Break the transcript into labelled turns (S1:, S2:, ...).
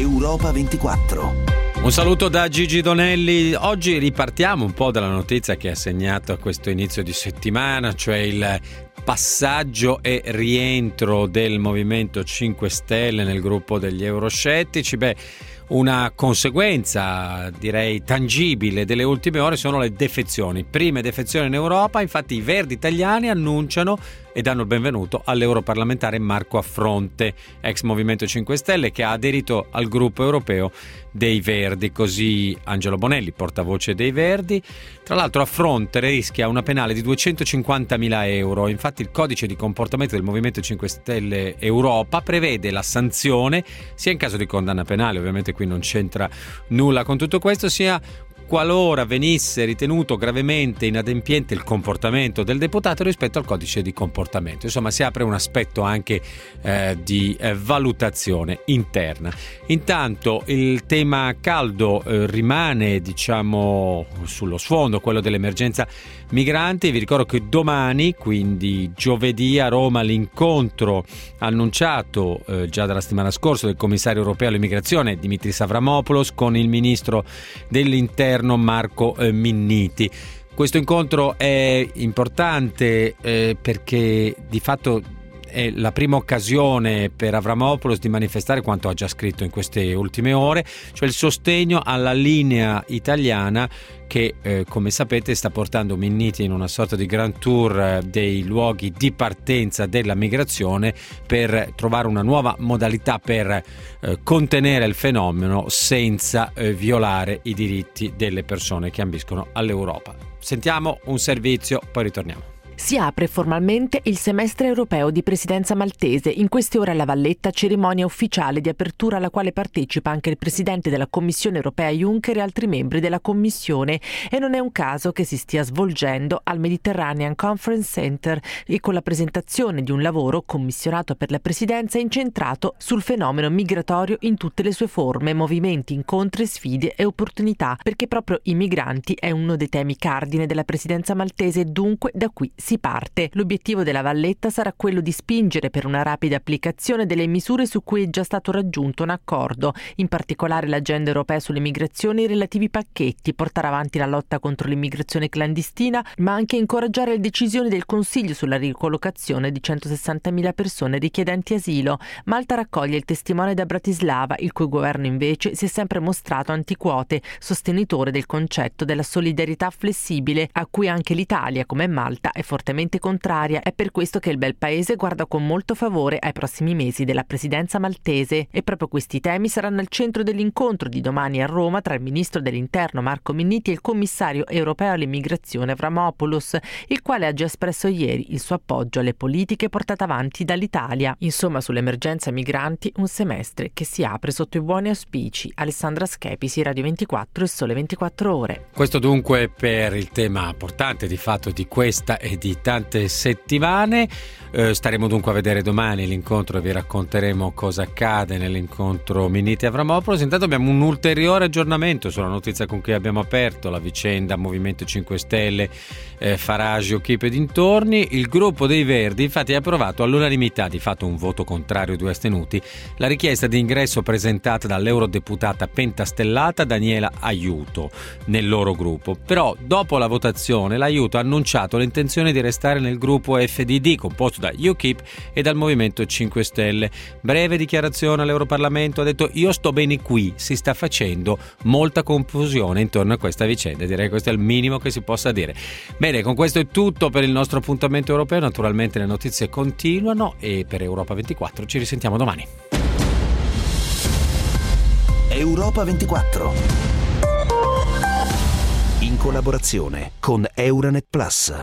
S1: Europa 24.
S2: Un saluto da Gigi Donelli. Oggi ripartiamo un po' dalla notizia che ha segnato questo inizio di settimana, cioè il passaggio e rientro del Movimento 5 Stelle nel gruppo degli euroscettici. Una conseguenza, direi, tangibile delle ultime ore sono le defezioni. Prime defezioni in Europa, infatti i Verdi italiani annunciano e danno il benvenuto all'europarlamentare Marco Affronte, ex Movimento 5 Stelle, che ha aderito al gruppo europeo dei Verdi. Così Angelo Bonelli, portavoce dei Verdi. Tra l'altro Affronte rischia una penale di 250.000 euro. Infatti il codice di comportamento del Movimento 5 Stelle Europa prevede la sanzione sia in caso di condanna penale, ovviamente qui non c'entra nulla con tutto questo, sia qualora venisse ritenuto gravemente inadempiente il comportamento del deputato rispetto al codice di comportamento. Insomma, si apre un aspetto anche di valutazione interna. Intanto il tema caldo rimane, diciamo, sullo sfondo, quello dell'emergenza migranti. Vi ricordo che domani, quindi giovedì, a Roma l'incontro annunciato già dalla settimana scorsa del commissario europeo all'immigrazione Dimitris Avramopoulos con il ministro dell'interno Marco Minniti. Questo incontro è importante perché di fatto è la prima occasione per Avramopoulos di manifestare quanto ha già scritto in queste ultime ore, cioè il sostegno alla linea italiana che, come sapete, sta portando Minniti in una sorta di grand tour dei luoghi di partenza della migrazione per trovare una nuova modalità per contenere il fenomeno senza violare i diritti delle persone che ambiscono all'Europa. Sentiamo un servizio, poi ritorniamo.
S3: Si apre formalmente il semestre europeo di presidenza maltese. In queste ore alla Valletta, cerimonia ufficiale di apertura alla quale partecipa anche il presidente della Commissione europea Juncker e altri membri della Commissione. E non è un caso che si stia svolgendo al Mediterranean Conference Center e con la presentazione di un lavoro commissionato per la presidenza incentrato sul fenomeno migratorio in tutte le sue forme, movimenti, incontri, sfide e opportunità, perché proprio i migranti è uno dei temi cardine della presidenza maltese e dunque da qui si parte. L'obiettivo della Valletta sarà quello di spingere per una rapida applicazione delle misure su cui è già stato raggiunto un accordo, in particolare l'agenda europea sulle migrazioni e i relativi pacchetti, portare avanti la lotta contro l'immigrazione clandestina, ma anche incoraggiare le decisioni del Consiglio sulla ricollocazione di 160.000 persone richiedenti asilo. Malta raccoglie il testimone da Bratislava, il cui governo invece si è sempre mostrato antiquote, sostenitore del concetto della solidarietà flessibile, a cui anche l'Italia, come Malta, è fortemente contraria. È per questo che il bel paese guarda con molto favore ai prossimi mesi della presidenza maltese e proprio questi temi saranno al centro dell'incontro di domani a Roma tra il ministro dell'interno Marco Minniti e il commissario europeo all'immigrazione Avramopoulos, il quale ha già espresso ieri il suo appoggio alle politiche portate avanti dall'Italia. Insomma, sull'emergenza migranti un semestre che si apre sotto i buoni auspici. Alessandra Schepisi, Radio 24 e Sole 24 Ore.
S2: Questo dunque per il tema importante di fatto di questa e di tante settimane. Staremo dunque a vedere domani l'incontro e vi racconteremo cosa accade nell'incontro Minniti-Avramopoulos. Intanto abbiamo un ulteriore aggiornamento sulla notizia con cui abbiamo aperto la vicenda Movimento 5 Stelle, Farage, UKIP e dintorni. Il gruppo dei Verdi infatti ha approvato all'unanimità, di fatto un voto contrario e 2 astenuti, la richiesta di ingresso presentata dall'eurodeputata pentastellata Daniela Aiuto nel loro gruppo. Però dopo la votazione l'Aiuto ha annunciato l'intenzione di restare nel gruppo FDD, composto da UKIP e dal Movimento 5 Stelle. Breve dichiarazione all'Europarlamento, ha detto: io sto bene qui, si sta facendo molta confusione intorno a questa vicenda. Direi che questo è il minimo che si possa dire. Bene, con questo è tutto per il nostro appuntamento europeo. Naturalmente le notizie continuano e per Europa 24 ci risentiamo domani.
S1: Europa 24, in collaborazione con Euronet Plus.